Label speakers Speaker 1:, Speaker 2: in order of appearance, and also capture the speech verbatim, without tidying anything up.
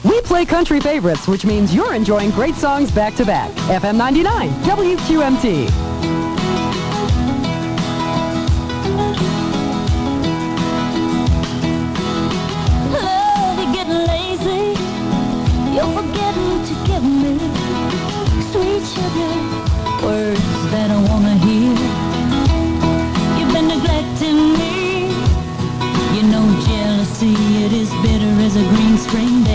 Speaker 1: We play country favorites, which means you're enjoying great songs back to back. F M ninety-nine, W Q M T.
Speaker 2: Love, you're getting lazy. You're forgetting to give me sweet sugar, words that I want to hear. You've been neglecting me. You know jealousy, it is bitter as a green spring day.